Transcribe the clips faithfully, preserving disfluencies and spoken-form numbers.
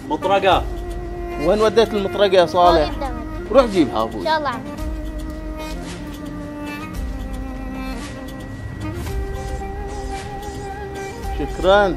مطرقة. وين وديت المطرقة يا صالح؟ روح جيبها ابوي. ان شاء الله. شكرا.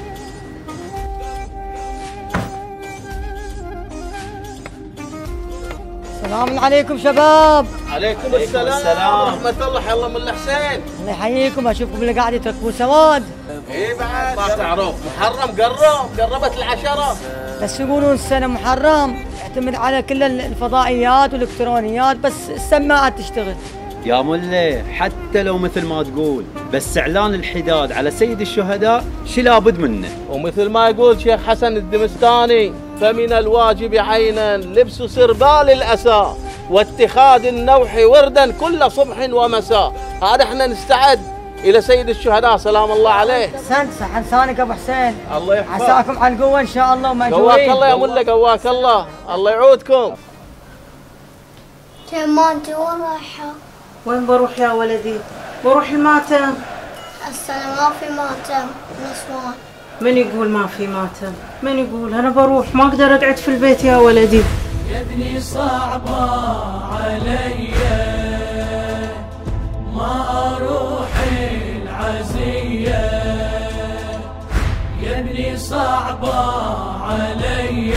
السلام عليكم شباب. عليكم السلام, السلام. ورحمة الله. حي الله من الحسين. الله يحييكم. اشوفكم اللي قاعد يتركبون سواد. اي بعد ما تعرف محرم قرب قربت العشرة. بس يقولون السنة محرم يعتمد على كل الفضائيات والالكترونيات بس السماعات تشتغل. يا ملي حتى لو مثل ما تقول بس اعلان الحداد على سيد الشهداء شي لابد منه. ومثل ما يقول شيخ حسن الدمستاني فمن الواجب عينا لبس سربال الاسى واتخاذ النوح وردا كل صبح ومساء. هذا احنا نستعد الى سيد الشهداء سلام الله عليه. احسنت صح لسانك ابو حسين. الله يحفظك. عساكم على القوه ان شاء الله وما قواك الله يا مله قواك الله. الله يعودكم. تمانتي وين رايحة؟ وين بروح يا ولدي؟ بروح الماتم. السنة ما في ماتم نسوان. من يقول ما في ماتم؟ من يقول؟ أنا بروح ما أقدر أقعد في البيت يا ولدي. يا ابني صعبة علي ما أروح العزية. يا ابني صعبة علي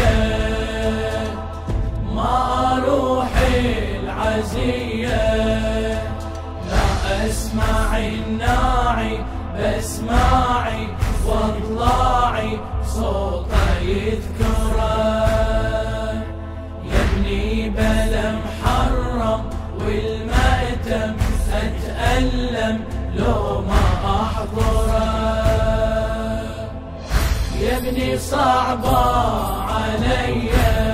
ما أروح العزية. لا أسمع الناعي بسماعي واطلعي صوته يذكره. يا ابني بلا محرم والمأتم أتألم لو ما أحضره. يا ابني صعبة علي.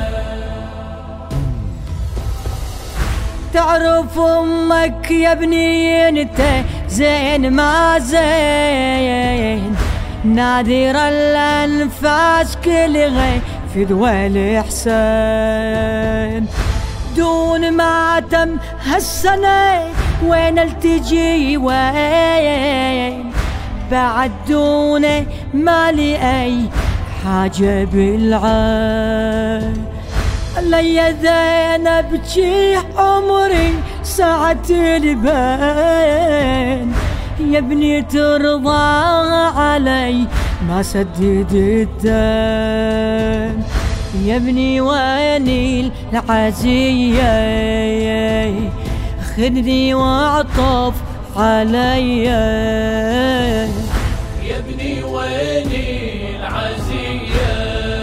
تعرف امك يا ابني انت زين ما زين نادر الانفاس كل غي في دول حسين. دون ما تم هالسنة وين التجي وين بعد دون ما لي اي حاجة بالعين. لي ذينب بجي عمري ساعة البين. يا ابني ترضى علي ما سدد الدين. يا ابني ويني العزية خذني واعطف علي. يا ابني ويني العزية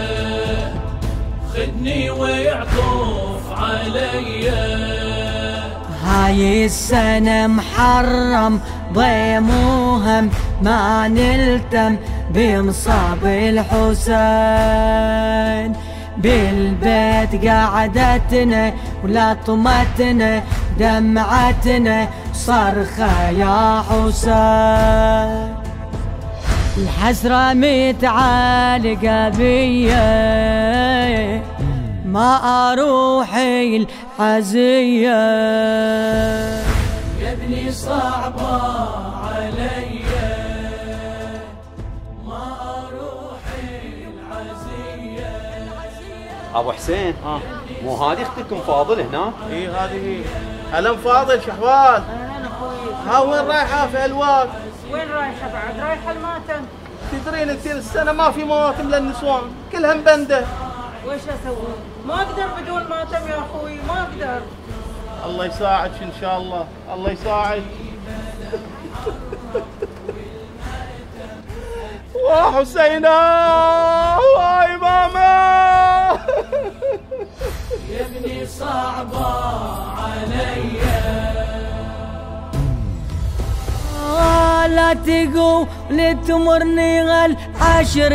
خذني ويعطف علي. هاي السنة محرم ضيموهم ما نلتم بمصاب الحسين. بالبيت قعدتنا ولا طمتنا دمعتنا صرخة يا حسين. الحسرة متعالقة بيا ما أروح العزية. يا ابني صعبة علي ما أروح العزية. ابو حسين ها مو هذه اختكم فاضل هناك؟ اي هذه هي. هلا فاضل شحوال. ها وين رايحة في الواد؟ وين رايحة بعد؟ رايحة الماتم. تدرين انت السنة ما في مواتم للنسوان كلها مبندة. وش اسوي؟ ما اقدر بدون ماتم يا اخوي ما اقدر. الله يساعدك ان شاء الله. الله يساعدك. وحسينا وإماما. يا ابني صعبة علي لا تقول تمرني غل عشر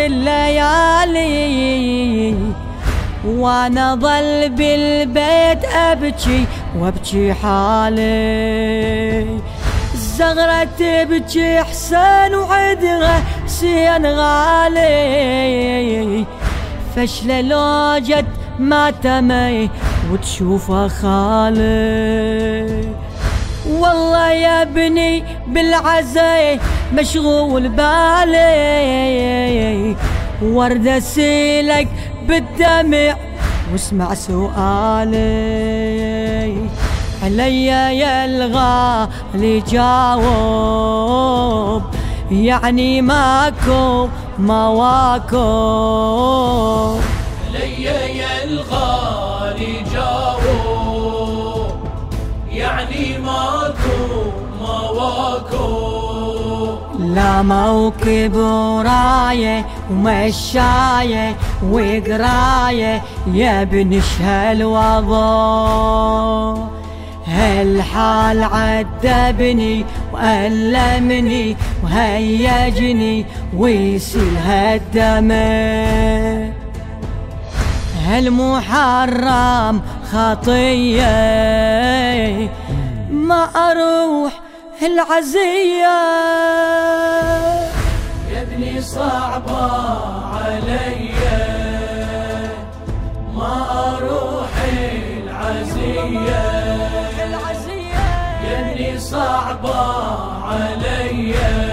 الليالي وانا ظل بالبيت ابكي وابكي حالي. الزغرة تبكي حسين وعدها سين غالي. فشلة لو جت ماتمي وتشوفه خالي. والله يا ابني بالعزاي مشغول بالي ورد اسيلك بالدمع واسمع سؤالي علي يا الغالي جاوب، يعني ماكو مواكب. علي يا الغالي جاوب، يعني ماكو مواكب. لا موكب وراية ومشاية وقراية يا ابن هالوضع، هالحال عذبني وألمني وهيجني ويسيل هالدمع. هالمحرم خطية ما أروح العزية، يا ابني صعبة علي ما أروح العزية. يا ابني صعبة علي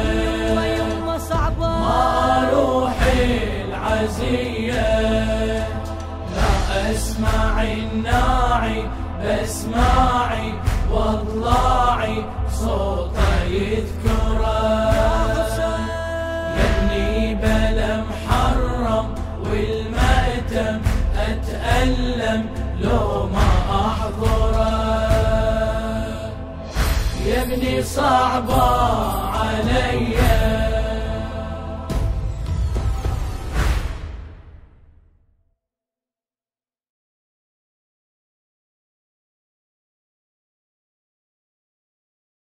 ما أروح العزية. لا أسمع الناعي بسماعي واضلاعي صوته يذكره. يا ابني بلا محرم والمأتم أتألم لو ما أحضره. يا ابني صعبة علي